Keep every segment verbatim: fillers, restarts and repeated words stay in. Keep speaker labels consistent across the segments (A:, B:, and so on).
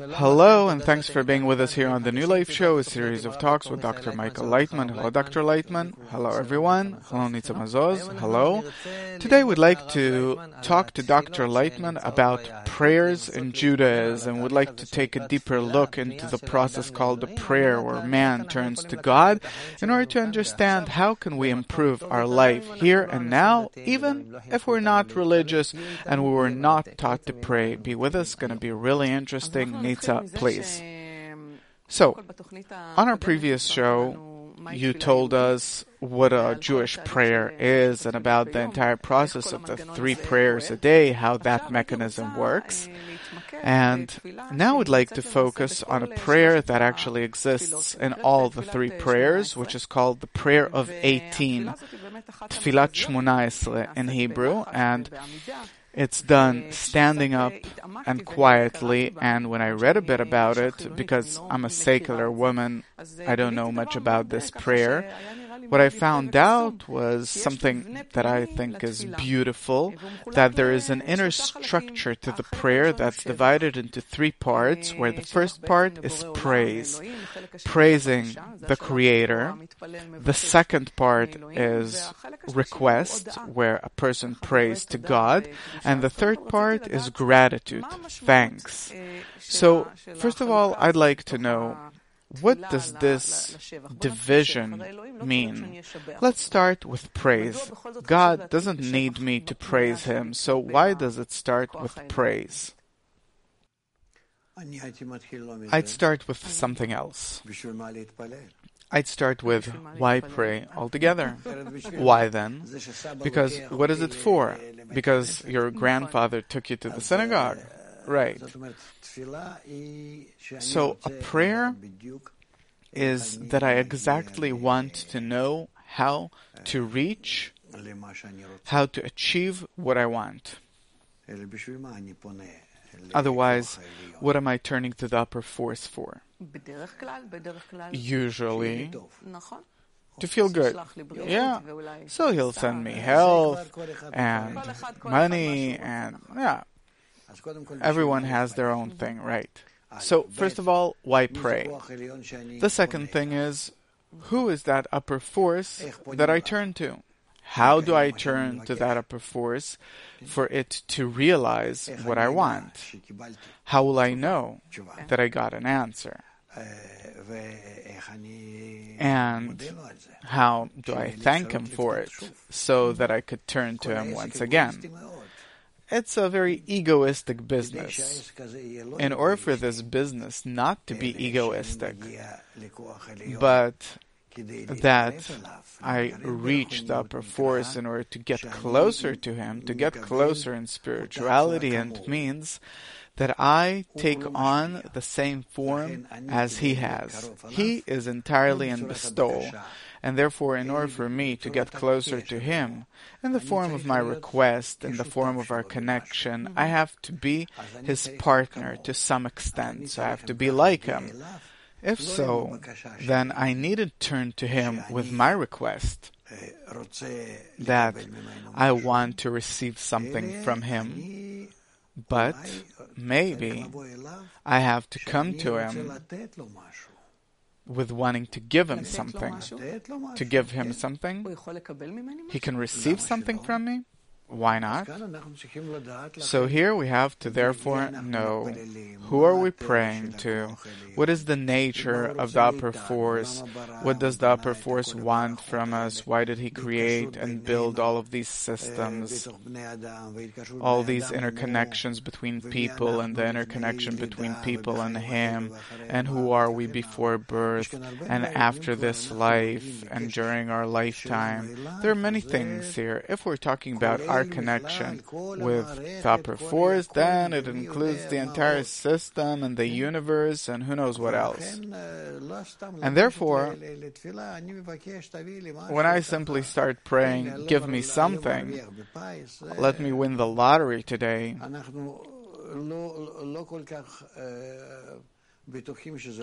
A: Hello, and thanks for being with us here on the New Life Show, a series of talks with Doctor Michael Leitman. Hello, Doctor Leitman. Hello, everyone. Hello, Nitza Mazoz. Hello. Today we'd like to talk to Doctor Leitman about prayers in Judaism. We'd like to take a deeper look into the process called the prayer, where man turns to God in order to understand how can we improve our life here and now, even if we're not religious and we were not taught to pray. Be with us. It's going to be really interesting. Nitza, please. So, on our previous show, you told us what a Jewish prayer is and about the entire process of the three prayers a day, how that mechanism works. And now we'd like to focus on a prayer that actually exists in all the three prayers, which is called the Prayer of eighteen, Tfilat Shmona Esrei in Hebrew, and it's done standing up and quietly, and when I read a bit about it, because I'm a secular woman, I don't know much about this prayer. What I found out was something that I think is beautiful, that there is an inner structure to the prayer that's divided into three parts, where the first part is praise, praising the Creator. The second part is request, where a person prays to God. And the third part is gratitude, thanks. So, first of all, I'd like to know, what does this division mean? Let's start with praise. God doesn't need me to praise Him, so why does it start with praise? I'd start with something else. I'd start with, why pray altogether? Why then? Because what is it for? Because your grandfather took you to the synagogue. Right. So a prayer is that I exactly want to know how to reach, how to achieve what I want. Otherwise, what am I turning to the upper force for? Usually, to feel good. Yeah. So He'll send me health and money and, yeah. Everyone has their own thing, right? So, first of all, why pray? The second thing is, who is that upper force that I turn to? How do I turn to that upper force for it to realize what I want? How will I know that I got an answer? And how do I thank Him for it so that I could turn to Him once again? It's a very egoistic business. In order for this business not to be egoistic, but that I reach the upper force in order to get closer to Him, to get closer in spirituality, and means that I take on the same form as He has. He is entirely in bestowal. And therefore, in order for me to get closer to Him, in the form of my request, in the form of our connection, I have to be His partner to some extent. So I have to be like Him. If so, then I need to turn to Him with my request, that I want to receive something from Him, but maybe I have to come to Him with wanting to give Him something. To give Him something? He can receive something from me? Why not? So here we have to therefore know, who are we praying to? What is the nature of the upper force? What does the upper force want from us? Why did He create and build all of these systems? All these interconnections between people, and the interconnection between people and Him, and who are we before birth and after this life and during our lifetime? There are many things here. If we're talking about our connection with the upper force, then it includes the entire system and the universe and who knows what else. And therefore, when I simply start praying, give me something, let me win the lottery today,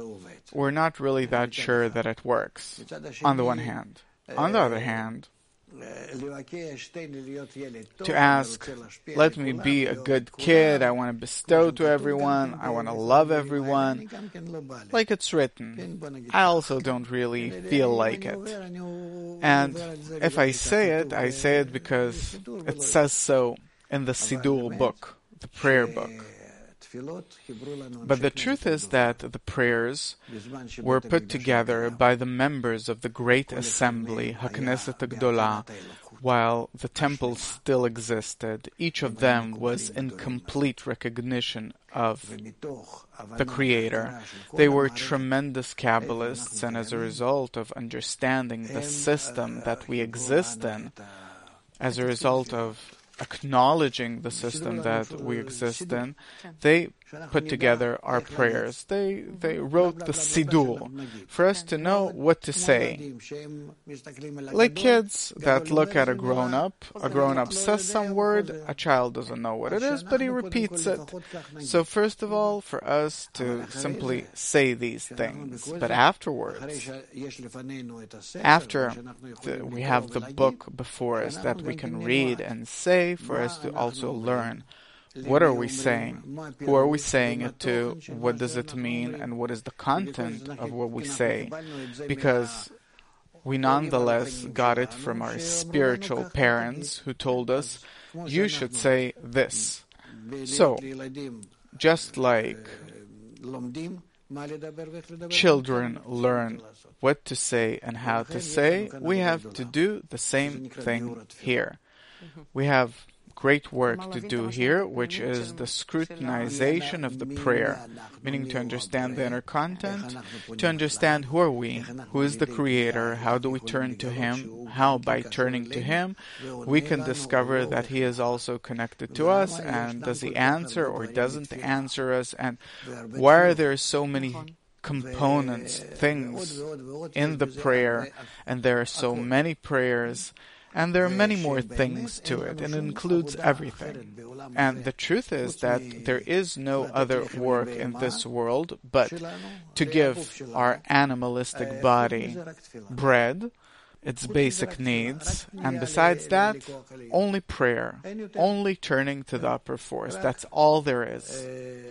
A: we're not really that sure that it works, on the one hand. On the other hand, to ask, let me be a good kid, I want to bestow to everyone, I want to love everyone, like it's written. I also don't really feel like it. And if I say it, I say it because it says so in the Siddur book, the prayer book. But the truth is that the prayers were put together by the members of the great assembly, HaKnesset HaGdolah, while the temple still existed. Each of them was in complete recognition of the Creator. They were tremendous Kabbalists, and as a result of understanding the system that we exist in, as a result of acknowledging the system that we exist in, they put together our prayers. They they wrote the Siddur for us to know what to say. Like kids that look at a grown-up, a grown-up says some word, a child doesn't know what it is, but he repeats it. So first of all, for us to simply say these things, but afterwards, after the, we have the book before us that we can read and say, for us to also learn, what are we saying? Who are we saying it to? What does it mean? And what is the content of what we say? Because we nonetheless got it from our spiritual parents who told us, you should say this. So, just like children learn what to say and how to say, we have to do the same thing here. We have great work to do here, which is the scrutinization of the prayer, meaning to understand the inner content, to understand who are we, who is the Creator, how do we turn to Him, how by turning to Him we can discover that He is also connected to us, and does He answer or doesn't answer us, and why are there so many components, things in the prayer, and there are so many prayers, and there are many more things to it, and it includes everything. And the truth is that there is no other work in this world but to give our animalistic body bread, its basic needs, and besides that, only prayer, only turning to the upper force. That's all there is.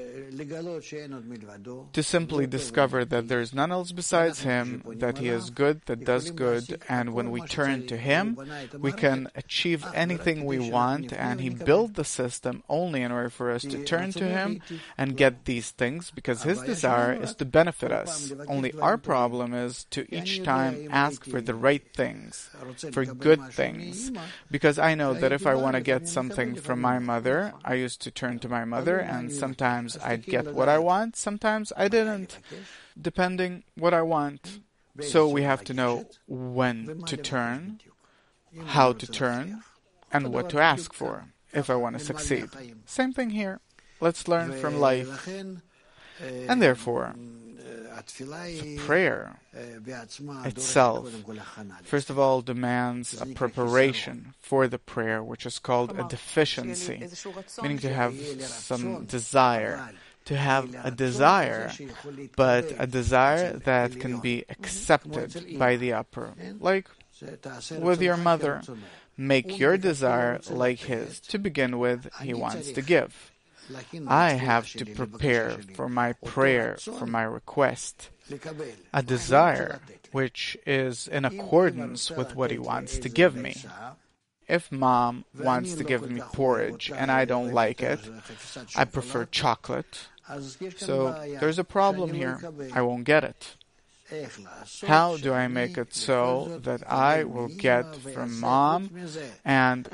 A: To simply discover that there is none else besides Him, that He is good, that does good, and when we turn to Him, we can achieve anything we want, and He built the system only in order for us to turn to Him and get these things, because His desire is to benefit us. Only our problem is to each time ask for the right thing. Things, for good things, because I know that if I want to get something from my mother, I used to turn to my mother, and sometimes I'd get what I want, sometimes I didn't, depending what I want. So we have to know when to turn, how to turn, and what to ask for if I want to succeed. Same thing here. Let's learn from life. And therefore, the prayer itself, first of all, demands a preparation for the prayer, which is called a deficiency, meaning to have some desire, to have a desire, but a desire that can be accepted by the upper. Like with your mother, make your desire like his. To begin with, he wants to give. I have to prepare for my prayer, for my request, a desire which is in accordance with what he wants to give me. If mom wants to give me porridge and I don't like it, I prefer chocolate, so there's a problem here. I won't get it. How do I make it so that I will get from mom, and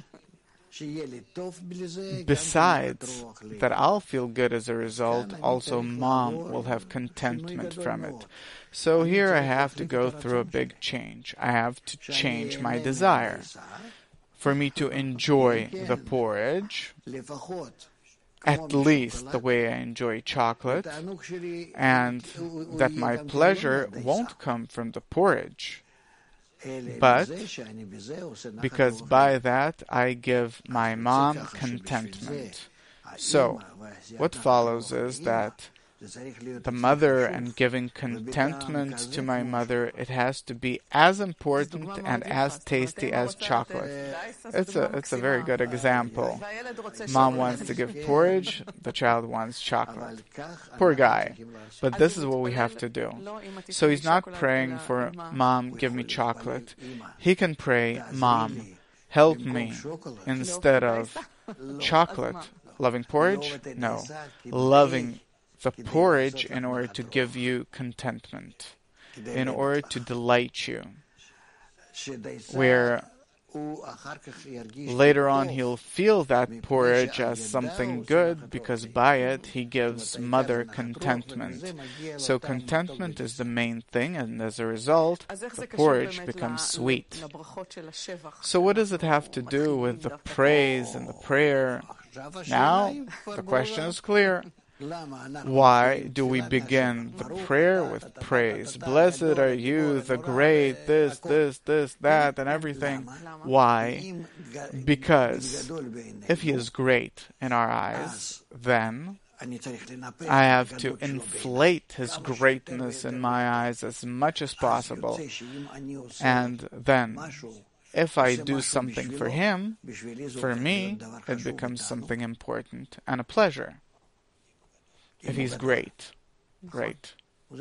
A: besides that I'll feel good as a result, also mom will have contentment from it? So here I have to go through a big change. I have to change my desire. For me to enjoy the porridge, at least the way I enjoy chocolate, and that my pleasure won't come from the porridge, but because by that I give my mom contentment. So, what follows is that the mother and giving contentment to my mother, it has to be as important and as tasty as chocolate. It's a, it's a very good example. Mom wants to give porridge, the child wants chocolate. Poor guy. But this is what we have to do. So he's not praying for, Mom, give me chocolate. He can pray, Mom, help me, instead of chocolate. Loving porridge? No. Loving the porridge in order to give you contentment, in order to delight you, where later on he'll feel that porridge as something good because by it he gives mother contentment. So contentment is the main thing, and as a result the porridge becomes sweet. So what does it have to do with the praise and the prayer? Now the question is clear. Why do we begin the prayer with praise? Blessed are you, the great, this, this, this, that, and everything. Why? Because if he is great in our eyes, then I have to inflate his greatness in my eyes as much as possible. And then, if I do something for him, for me, it becomes something important and a pleasure. If he's great, great.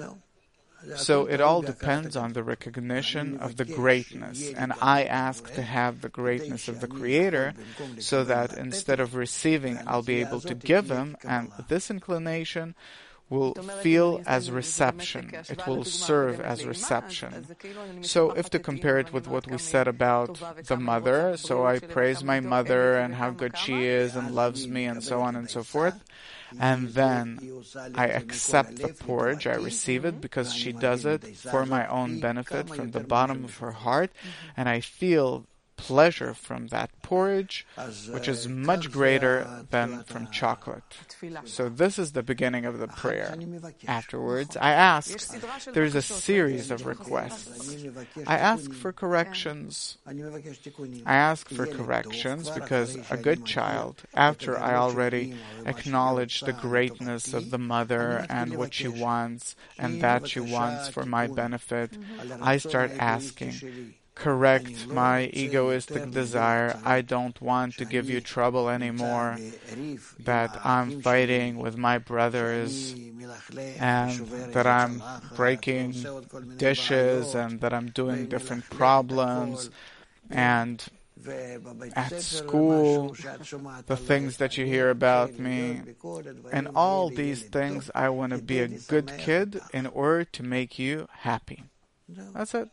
A: So it all depends on the recognition of the greatness. And I ask to have the greatness of the Creator so that instead of receiving, I'll be able to give him. And this inclination will feel as reception. It will serve as reception. So if to compare it with what we said about the mother, so I praise my mother and how good she is and loves me and so on and so forth, and then I accept the porridge, I receive it because she does it for my own benefit from the bottom of her heart, and I feel pleasure from that porridge, which is much greater than from chocolate. So this is the beginning of the prayer. Afterwards, I ask. There's a series of requests. I ask for corrections. I ask for corrections because a good child, after I already acknowledge the greatness of the mother and what she wants and that she wants for my benefit, I start asking, correct my egoistic desire. I don't want to give you trouble anymore, that I'm fighting with my brothers and that I'm breaking dishes and that I'm doing different problems, and at school the things that you hear about me, and all these things. I want to be a good kid in order to make you happy. That's it.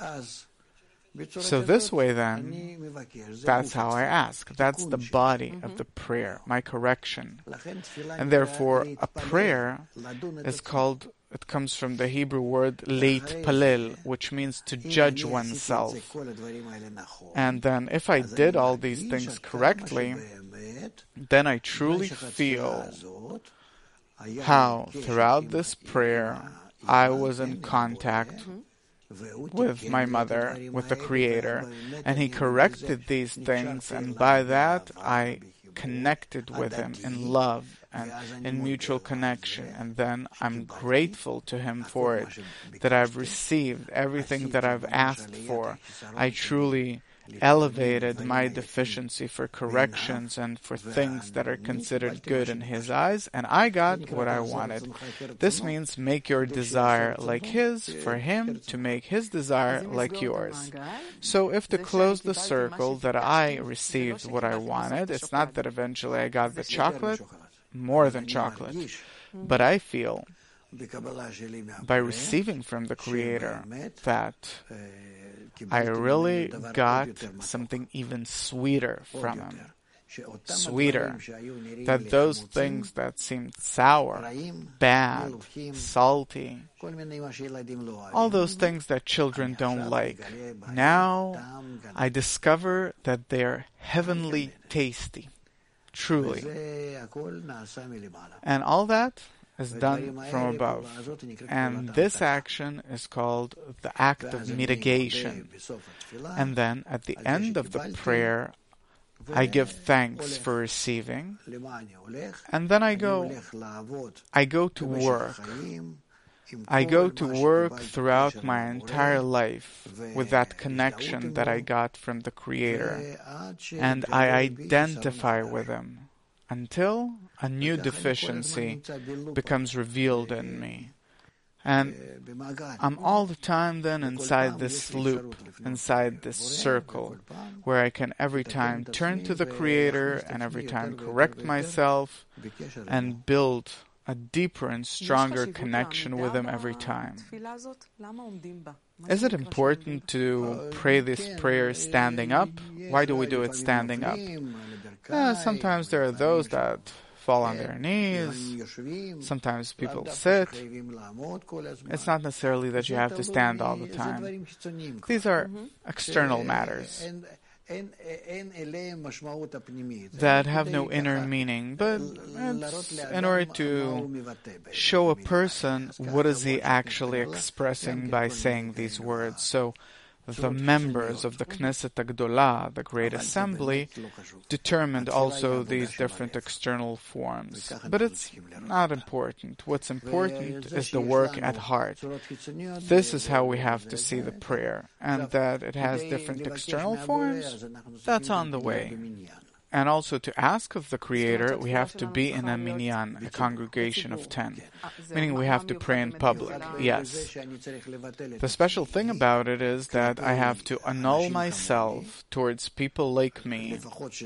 A: So this way then, that's how I ask. That's the body of the prayer, my correction. And therefore, a prayer is called, it comes from the Hebrew word leit palel, which means to judge oneself. And then if I did all these things correctly, then I truly feel how throughout this prayer I was in contact with my mother, with the Creator, and he corrected these things, and by that I connected with him in love and in mutual connection, and then I'm grateful to him for it, that I've received everything that I've asked for. I truly elevated my deficiency for corrections and for things that are considered good in his eyes, and I got what I wanted. This means make your desire like his, for him to make his desire like yours. So if to close the circle, that I received what I wanted, it's not that eventually I got the chocolate, more than chocolate, but I feel by receiving from the Creator that I really got something even sweeter from him. Sweeter. That those things that seemed sour, bad, salty, all those things that children don't like, now I discover that they're heavenly tasty. Truly. And all that is done from above. And this action is called the act of mitigation. And then at the end of the prayer, I give thanks for receiving, and then I go, I go to work. I go to work throughout my entire life with that connection that I got from the Creator, and I identify with Him until a new deficiency becomes revealed in me. And I'm all the time then inside this loop, inside this circle, where I can every time turn to the Creator and every time correct myself and build a deeper and stronger connection with Him every time. Is it important to pray this prayer standing up? Why do we do it standing up? Uh, sometimes there are those that fall on their knees. Sometimes people sit. It's not necessarily that you have to stand all the time. These are external matters that have no inner meaning, but it's in order to show a person what is he actually expressing by saying these words. So the members of the Knesset Agdolah, the Great Assembly, determined also these different external forms. But it's not important. What's important is the work at heart. This is how we have to see the prayer. And that it has different external forms, that's on the way. And also to ask of the Creator, we have to be in a minyan, a congregation of ten. Meaning we have to pray in public, yes. The special thing about it is that I have to annul myself towards people like me,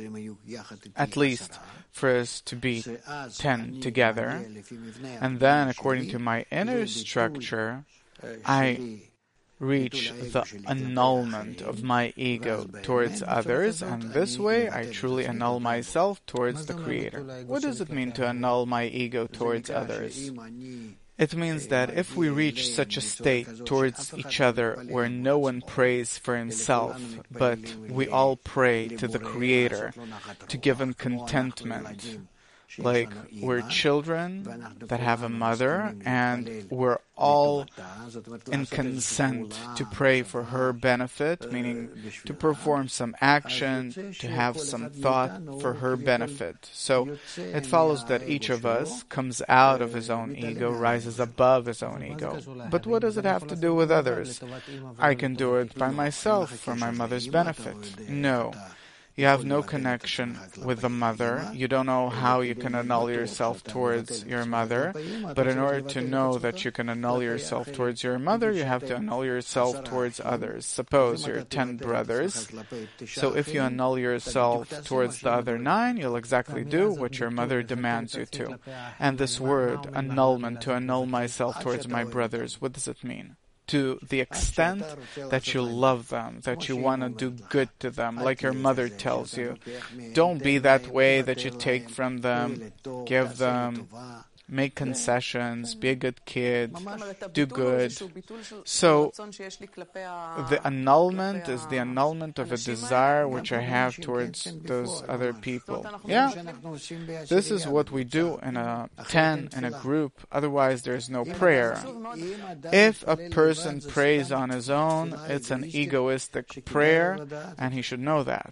A: at least for us to be ten together. And then, according to my inner structure, I reach the annulment of my ego towards others, and this way I truly annul myself towards the Creator. What does it mean to annul my ego towards others? It means that if we reach such a state towards each other where no one prays for himself, but we all pray to the Creator to give Him contentment, like we're children that have a mother and we're all in consent to pray for her benefit, meaning to perform some action, to have some thought for her benefit. So it follows that each of us comes out of his own ego, rises above his own ego. But what does it have to do with others? I can do it by myself for my mother's benefit. No. You have no connection with the mother. You don't know how you can annul yourself towards your mother. But in order to know that you can annul yourself towards your mother, you have to annul yourself towards others. Suppose you're ten brothers. So if you annul yourself towards the other nine, you'll exactly do what your mother demands you to. And this word, annulment, to annul myself towards my brothers, what does it mean? To the extent that you love them, that you want to do good to them, like your mother tells you. Don't be that way that you take from them, give them, make concessions, be a good kid, do good. So the annulment is the annulment of a desire which I have towards those other people. Yeah, this is what we do in a ten, in a group, otherwise there's no prayer. If a person prays on his own, it's an egoistic prayer, and he should know that.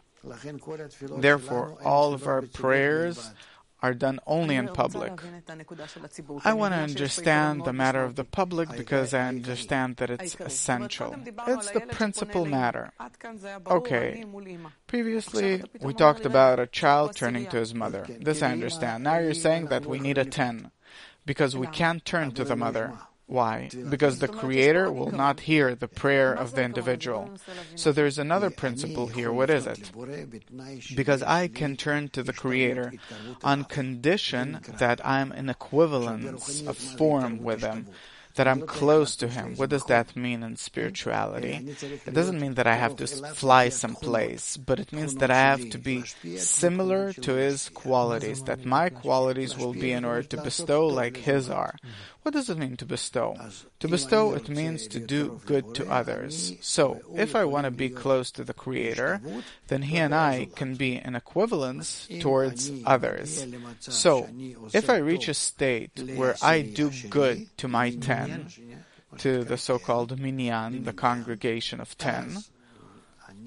A: Therefore, all of our prayers are done only in public. I want to understand the matter of the public because I understand that it's essential. It's the principal matter. Okay, previously we talked about a child turning to his mother. This I understand. Now you're saying that we need a ten because we can't turn to the mother. Why? Because the Creator will not hear the prayer of the individual. So there's another principle here. What is it? Because I can turn to the Creator on condition that I'm in equivalence of form with Him, that I'm close to Him. What does that mean in spirituality? It doesn't mean that I have to fly someplace, but it means that I have to be similar to His qualities, that my qualities will be in order to bestow like His are. What does it mean to bestow? To bestow, it means to do good to others. So, if I want to be close to the Creator, then He and I can be in equivalence towards others. So, if I reach a state where I do good to my ten, to the so-called minyan, the congregation of ten,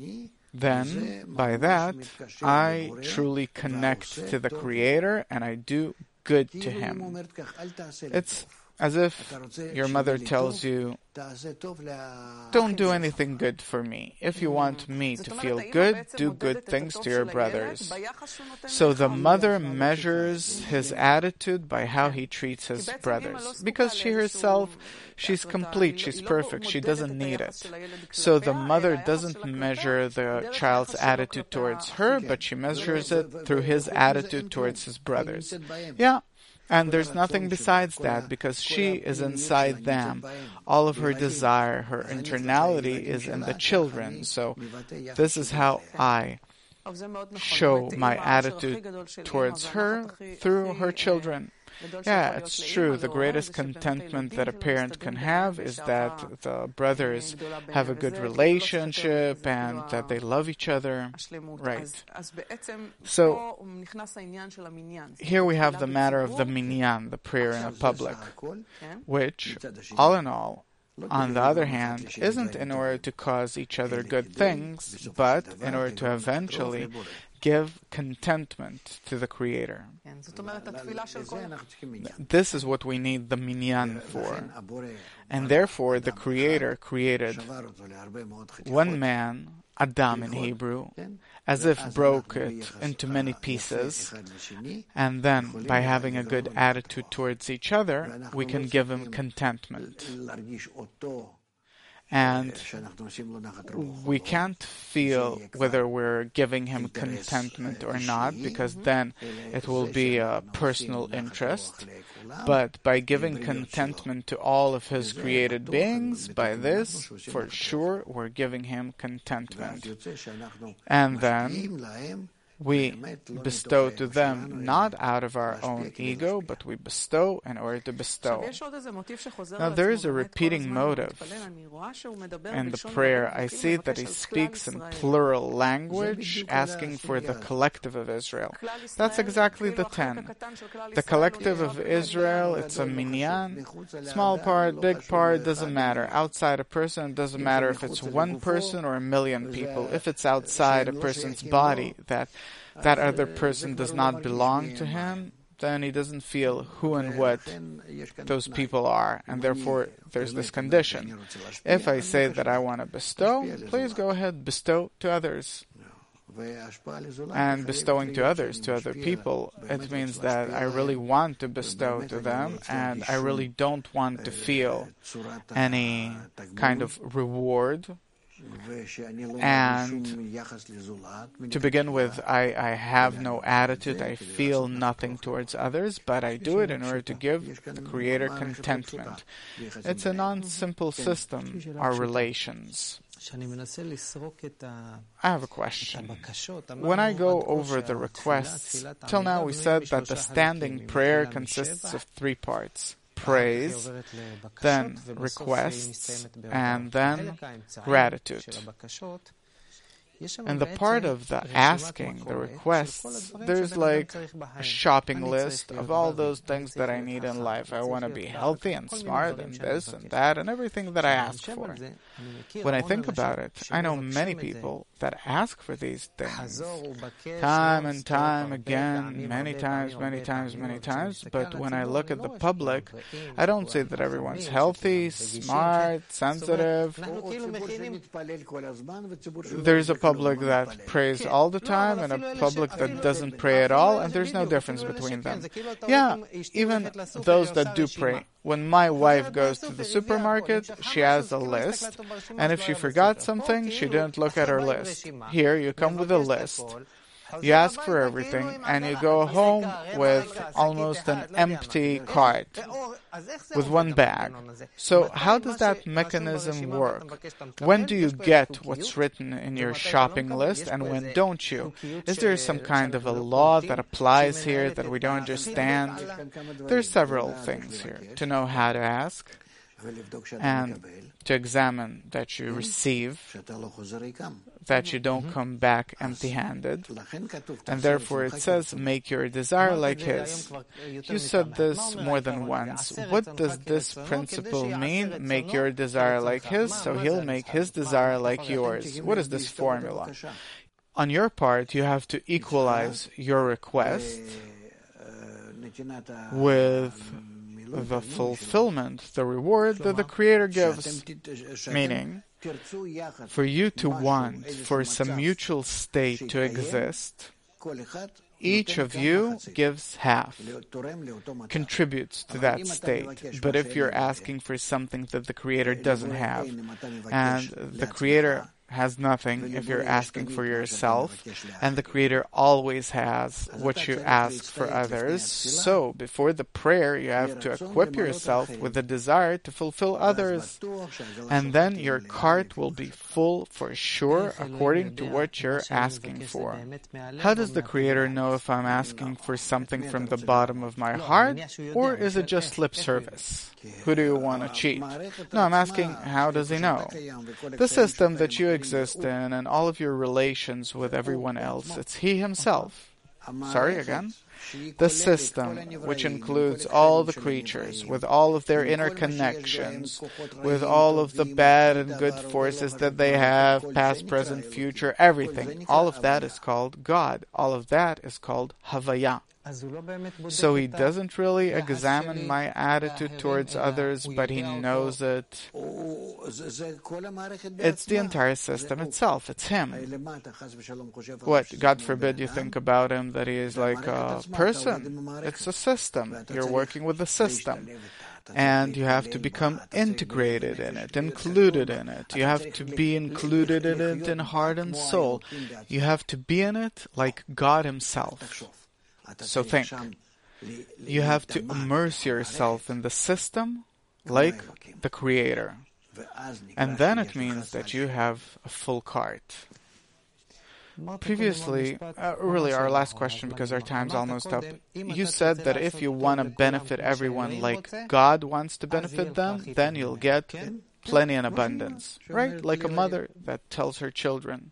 A: then by that I truly connect to the Creator and I do good to Him. It's as if your mother tells you, don't do anything good for me. If you want me to feel good, do good things to your brothers. So the mother measures his attitude by how he treats his brothers. Because she herself, she's complete, she's perfect, she doesn't need it. So the mother doesn't measure the child's attitude towards her, but she measures it through his attitude towards his brothers. Yeah. And there's nothing besides that, because she is inside them. All of her desire, her internality is in the children. So this is how I show my attitude towards her through her children. Yeah, it's true. The greatest contentment that a parent can have is that the brothers have a good relationship and that they love each other. Right. So, here we have the matter of the minyan, the prayer in the public, which, all in all, on the other hand, isn't in order to cause each other good things, but in order to eventually give contentment to the Creator. This is what we need the minyan for. And therefore, the Creator created one man, Adam in Hebrew, as if broke it into many pieces, and then, by having a good attitude towards each other, we can give him contentment. And we can't feel whether we're giving him contentment or not, because then it will be a personal interest. But by giving contentment to all of his created beings, by this, for sure, we're giving him contentment. And then we bestow to them not out of our own ego, but we bestow in order to bestow. Now there is a repeating motive in the prayer. I see that he speaks in plural language, asking for the collective of Israel. That's exactly the ten. The collective of Israel, it's a minyan. Small part, big part, doesn't matter. Outside a person, it doesn't matter if it's one person or a million people. If it's outside a person's body, that that other person does not belong to him, then he doesn't feel who and what those people are, and therefore there's this condition. If I say that I want to bestow, please go ahead, bestow to others. And bestowing to others, to other people, it means that I really want to bestow to them, and I really don't want to feel any kind of reward. And to begin with, I, I have no attitude, I feel nothing towards others, but I do it in order to give the Creator contentment. It's a non-simple system, our relations. I have a question. When I go over the requests, till now we said that the standing prayer consists of three parts. Praise, then requests, and then gratitude. And the part of the asking, the requests, there's like a shopping list of all those things that I need in life. I want to be healthy and smart and this and that and everything that I ask for. When I think about it, I know many people that ask for these things time and time again, many times, many times, many times. But when I look at the public, I don't say that everyone's healthy, smart, sensitive. There's a public that prays all the time and a public that doesn't pray at all, and there's no difference between them. Yeah, even those that do pray. When my wife goes to the supermarket, she has a list, and if she forgot something, she didn't look at her list. Here, you come with a list. You ask for everything, and you go home with almost an empty cart, with one bag. So how does that mechanism work? When do you get what's written in your shopping list, and when don't you? Is there some kind of a law that applies here that we don't understand? There's several things here to know how to ask. and to examine that you receive, that you don't come back empty-handed. And therefore it says, make your desire like His. You said this more than once. What does this principle mean? Make your desire like His, so He'll make His desire like yours. What is this formula? On your part, you have to equalize your request with the fulfillment, the reward that the Creator gives. Meaning, for you to want for some mutual state to exist, each of you gives half, contributes to that state. But if you're asking for something that the Creator doesn't have, and the Creator has nothing if you're asking for yourself, and the Creator always has what you ask for others. So, before the prayer, you have to equip yourself with the desire to fulfill others, and then your cart will be full for sure according to what you're asking for. How does the Creator know if I'm asking for something from the bottom of my heart, or is it just lip service? Who do you want to cheat? No, I'm asking, how does He know? The system that you exist in and all of your relations with everyone else, it's He Himself. Sorry, again? The system, which includes all the creatures, with all of their interconnections, with all of the bad and good forces that they have, past, present, future, everything, all of that is called God. All of that is called Havaya. So He doesn't really examine my attitude towards others, but He knows it. It's the entire system itself. It's Him. What, God forbid you think about Him that He is like a person. It's a system. You're working with the system. And you have to become integrated in it, included in it. You have to be included in it in heart and soul. You have to be in it like God Himself. So think, you have to immerse yourself in the system like the Creator. And then it means that you have a full cart. Previously, uh, really our last question because our time's almost up, you said that if you want to benefit everyone like God wants to benefit them, then you'll get plenty and abundance, right? Like a mother that tells her children.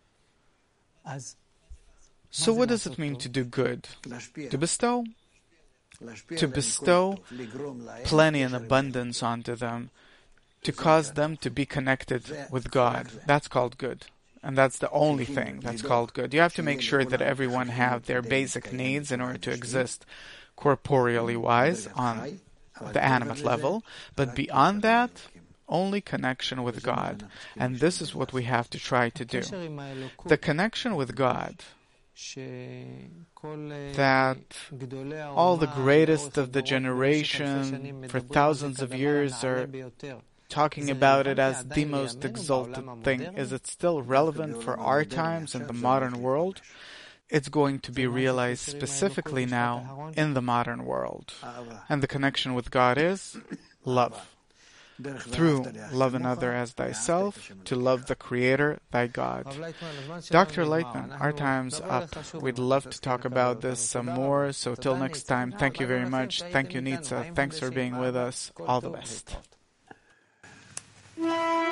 A: So what does it mean to do good? To bestow? To bestow plenty and abundance onto them, to cause them to be connected with God. That's called good. And that's the only thing that's called good. You have to make sure that everyone have their basic needs in order to exist corporeally wise on the animate level. But beyond that, only connection with God. And this is what we have to try to do. The connection with God, that all the greatest of the generation for thousands of years are talking about it as the most exalted thing. Is it still relevant for our times in the modern world? It's going to be realized specifically now in the modern world. And the connection with God is love. Through love another as thyself, to love the Creator, thy God. Doctor Lightman, our time's up. We'd love to talk about this some more, so till next time, thank you very much. Thank you, Nitza. Thanks for being with us. All the best.